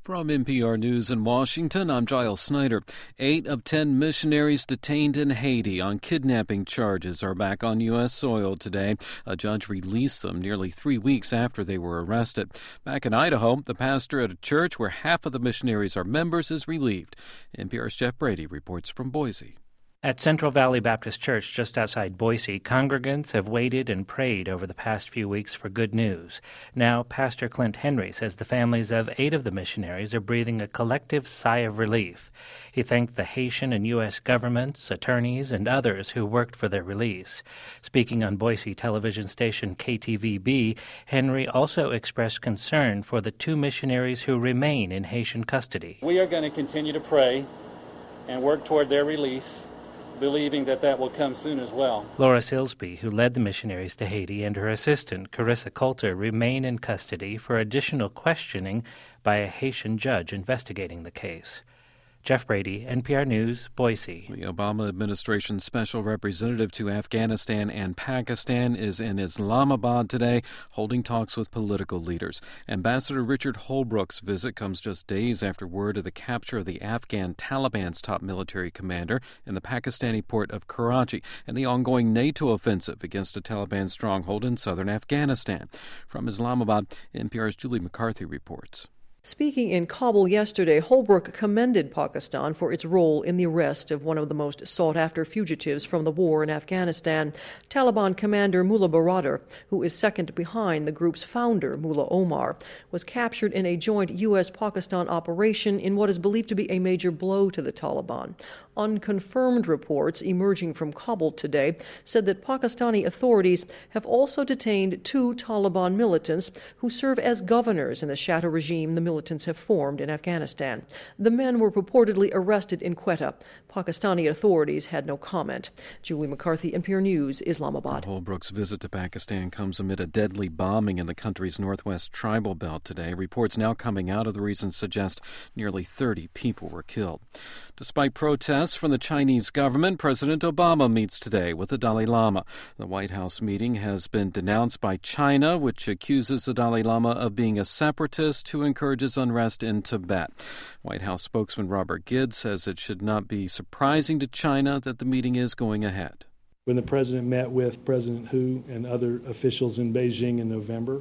From NPR News in Washington, I'm Giles Snyder. 8 of 10 missionaries detained in Haiti on kidnapping charges are back on U.S. soil today. A judge released them nearly 3 weeks after they were arrested. Back in Idaho, the pastor at a church where half of the missionaries are members is relieved. NPR's Jeff Brady reports from Boise. At Central Valley Baptist Church just outside Boise, congregants have waited and prayed over the past few weeks for good news. Now, Pastor Clint Henry says the families of 8 of the missionaries are breathing a collective sigh of relief. He thanked the Haitian and U.S. governments, attorneys, and others who worked for their release. Speaking on Boise television station KTVB, Henry also expressed concern for the 2 missionaries who remain in Haitian custody. We are going to continue to pray and work toward their release, believing that will come soon as well. Laura Silsby, who led the missionaries to Haiti, and her assistant, Carissa Coulter, remain in custody for additional questioning by a Haitian judge investigating the case. Jeff Brady, NPR News, Boise. The Obama administration's special representative to Afghanistan and Pakistan is in Islamabad today, holding talks with political leaders. Ambassador Richard Holbrooke's visit comes just days after word of the capture of the Afghan Taliban's top military commander in the Pakistani port of Karachi and the ongoing NATO offensive against a Taliban stronghold in southern Afghanistan. From Islamabad, NPR's Julie McCarthy reports. Speaking in Kabul yesterday, Holbrooke commended Pakistan for its role in the arrest of one of the most sought-after fugitives from the war in Afghanistan, Taliban commander Mullah Baradar, who is second behind the group's founder, Mullah Omar, was captured in a joint U.S.-Pakistan operation in what is believed to be a major blow to the Taliban. Unconfirmed reports emerging from Kabul today said that Pakistani authorities have also detained 2 Taliban militants who serve as governors in the shadow regime the militants have formed in Afghanistan. The men were purportedly arrested in Quetta. Pakistani authorities had no comment. Julie McCarthy, NPR News, Islamabad. Holbrooke's visit to Pakistan comes amid a deadly bombing in the country's northwest tribal belt today. Reports now coming out of the region suggest nearly 30 people were killed. Despite protests from the Chinese government, President Obama meets today with the Dalai Lama. The White House meeting has been denounced by China, which accuses the Dalai Lama of being a separatist who encourages unrest in Tibet. White House spokesman Robert Gidd says it should not be surprising to China that the meeting is going ahead. When the president met with President Hu and other officials in Beijing in November,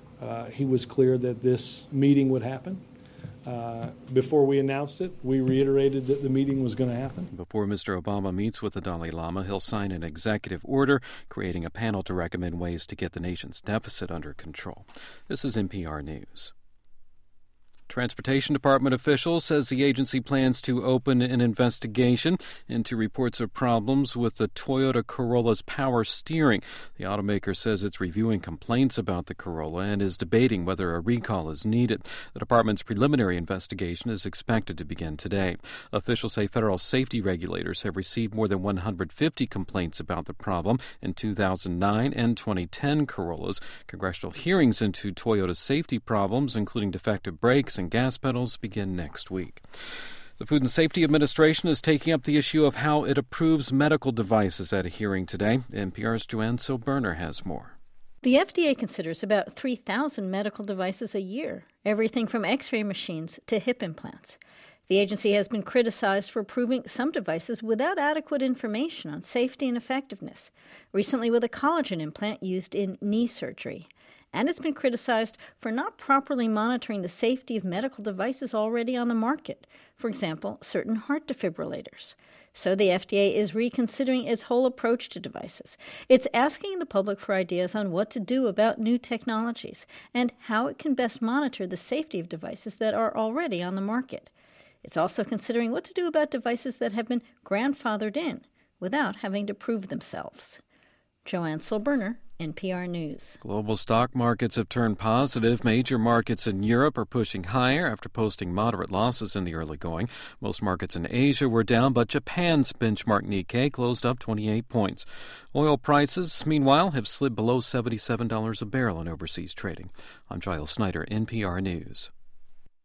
he was clear that this meeting would happen. Before we announced it, we reiterated that the meeting was going to happen. Before Mr. Obama meets with the Dalai Lama, he'll sign an executive order creating a panel to recommend ways to get the nation's deficit under control. This is NPR News. Transportation Department officials says the agency plans to open an investigation into reports of problems with the Toyota Corolla's power steering. The automaker says it's reviewing complaints about the Corolla and is debating whether a recall is needed. The department's preliminary investigation is expected to begin today. Officials say federal safety regulators have received more than 150 complaints about the problem in 2009 and 2010 Corollas. Congressional hearings into Toyota's safety problems, including defective brakes and gas pedals, begin next week. The Food and Safety Administration is taking up the issue of how it approves medical devices at a hearing today. NPR's Joanne Silberner has more. The FDA considers about 3,000 medical devices a year, everything from X-ray machines to hip implants. The agency has been criticized for approving some devices without adequate information on safety and effectiveness, recently with a collagen implant used in knee surgery. And it's been criticized for not properly monitoring the safety of medical devices already on the market, for example, certain heart defibrillators. So the FDA is reconsidering its whole approach to devices. It's asking the public for ideas on what to do about new technologies and how it can best monitor the safety of devices that are already on the market. It's also considering what to do about devices that have been grandfathered in without having to prove themselves. Joanne Silberner, NPR News. Global stock markets have turned positive. Major markets in Europe are pushing higher after posting moderate losses in the early going. Most markets in Asia were down, but Japan's benchmark Nikkei closed up 28 points. Oil prices, meanwhile, have slid below $77 a barrel in overseas trading. I'm Giles Snyder, NPR News.